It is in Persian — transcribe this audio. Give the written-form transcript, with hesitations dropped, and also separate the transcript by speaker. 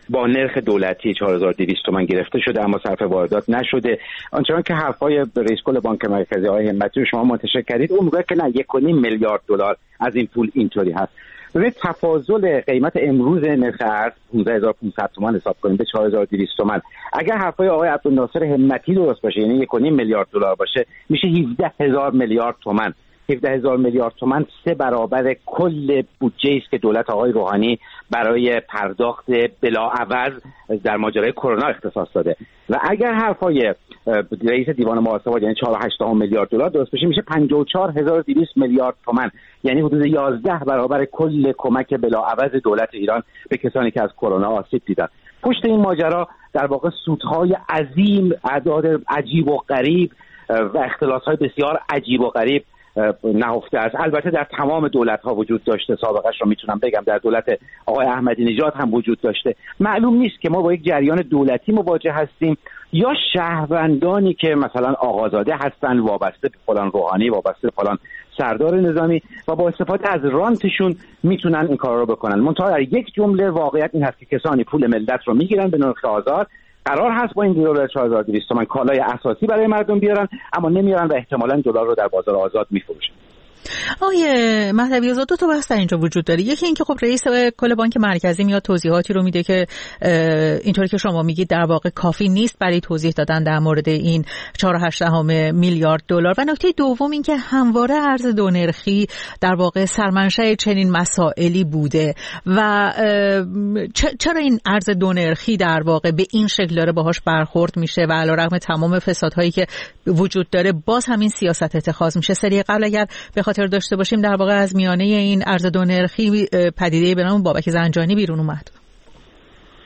Speaker 1: با نرخ دولتی 4200 تومان گرفته شده اما صرف واردات نشده. آنچنان که حرفای رئیس کل بانک مرکزی آقای همتی رو شما منتشر کردید اون میگه که نه 1.5 میلیارد دلار از این پول اینطوری هست. به تفاضل قیمت امروز نرخ ارز 15500 تومان حساب کنیم به 4200 تومان، اگر حرفای آقای عبدالناصر همتی درست باشه یعنی 1.5 میلیارد دلار باشه میشه 17000 میلیارد تومان. 17000 میلیارد تومان 3 برابر کل بودجه است که دولت آقای روحانی برای پرداخت بلاعوض در ماجرای کرونا اختصاص داده و اگر حرفای رئیس دیوان محاسبات یعنی 4.8 میلیارد دلار درست بشه میشه 54200 میلیارد تومان، یعنی حدود 11 برابر کل کمک بلاعوض دولت ایران به کسانی که از کرونا آسیب دیدن. پشت این ماجرا در واقع سودهای عظیم، اعداد عجیب و غریب و اختلاسهای بسیار عجیب و غریب نهفته است. البته در تمام دولت‌ها وجود داشته، سابقه‌اش رو میتونم بگم در دولت آقای احمدی نژاد هم وجود داشته. معلوم نیست که ما با یک جریان دولتی مواجه هستیم یا شهروندانی که مثلا آقازاده هستن وابسته به فلان روحانی، وابسته به فلان سردار نظامی و با استفاده از رانتشون میتونن این کارا رو بکنن. منتها در یک جمله واقعیت این هست که کسانی پول ملت رو میگیرن به نرخ آزاد، قرار هست با این دلار 4200 تومان کالای اساسی برای مردم بیارن اما نمیارن و احتمالاً دلار رو در بازار آزاد میفروشن.
Speaker 2: آقای مهدوی آزاد دو تا بحث در اینجا وجود داره. یکی اینکه خب رئیس کل بانک مرکزی میاد توضیحاتی رو میده که اینطوری که شما میگید در واقع کافی نیست برای توضیح دادن در مورد این 4.8 میلیارد دلار. و نکته دوم این که همواره ارز دو نرخی در واقع سرمنشأ چنین مسائلی بوده و چرا این ارز دو نرخی در واقع به این شکل داره باهاش برخورد میشه و علیرغم تمام فسادهایی که وجود داره باز همین سیاست اتخاذ میشه. سری قبل اگر به خاطر داشته باشیم در واقع از میانه این ارز دو نرخی پدیده به نام بابک زنجانی بیرون اومد.